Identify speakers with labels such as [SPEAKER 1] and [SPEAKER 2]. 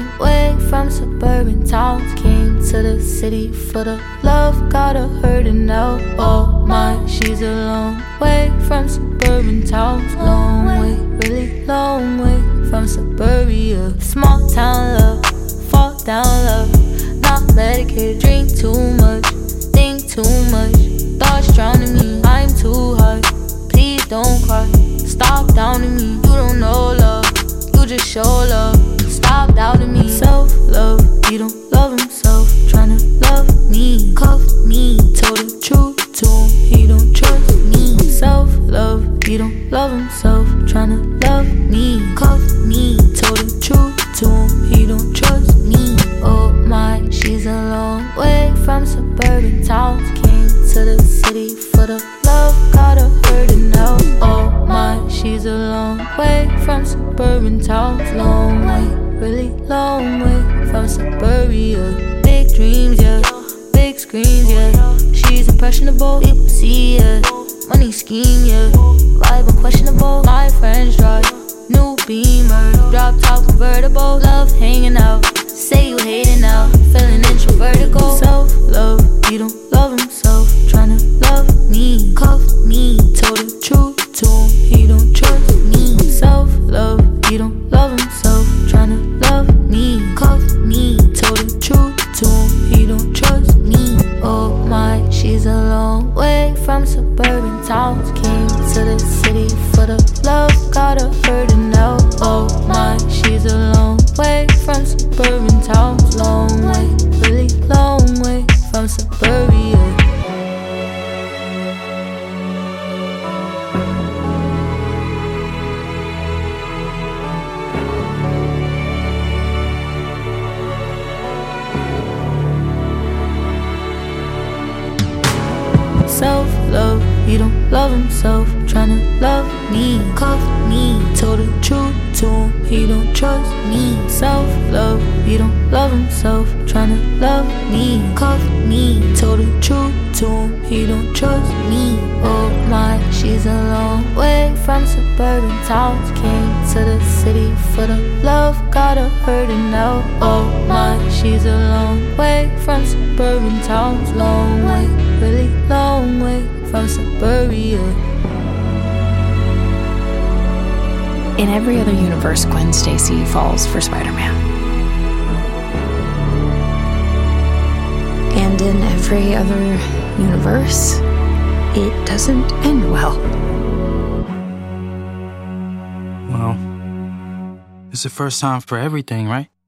[SPEAKER 1] long way from suburban towns. Came to the city for the love, got her hurting now. Oh my, she's a long way from suburban towns. Long way, really long way from suburbia. Small town love, fall down love. Not medicated, drink too much, think too much. Thoughts drowning me, I'm too hard. Please don't cry, stop downing me. You don't know love, you just show love. Stop doubting me. Self-love, he don't love himself. Tryna love me, cuffed me. Told the truth to him, he don't trust me. Self-love, he don't love himself. Tryna love me, cuffed me. Told the truth to him, he don't trust me. Oh my, she's a long way from suburban towns. Came to the city for the love, got her hurting now. Oh my, she's a long way from suburban towns. Long way, really long way from suburbia. Big dreams, yeah, big screens, yeah. She's impressionable, people see, yeah. Money scheme, yeah. Vibe unquestionable. My friends drive new Beamer, drop top convertible. Love hanging out, say you hating now, feeling introvertical. Self-love, he don't love himself. Tryna love me, cuffed me. Told the truth to him, he don't trust me. Self-love, he don't love himself. Tryna love me, cuffed me. Told the truth to him, he don't trust me. Oh my, she's a long way from suburban towns. Came to the city for the love, got her hurting now. Oh my, she's a long way from suburban towns. Long way, really long way from suburbia. Self-love, he don't love himself. Tryna love me, cuffed me. Told the truth to him, he don't trust me. Self-love, he don't love himself. Tryna love me, cuffed me. Told the truth to him, he don't trust me. Oh my, she's a long way from suburban towns. Came to the city for the love, got her hurting now. Oh my, she's a long way from suburban towns. Long way, really long way from suburbia.
[SPEAKER 2] In every other universe, Gwen Stacy falls for Spider-Man. And in every other universe, it doesn't end well.
[SPEAKER 3] Well, it's the first time for everything, right?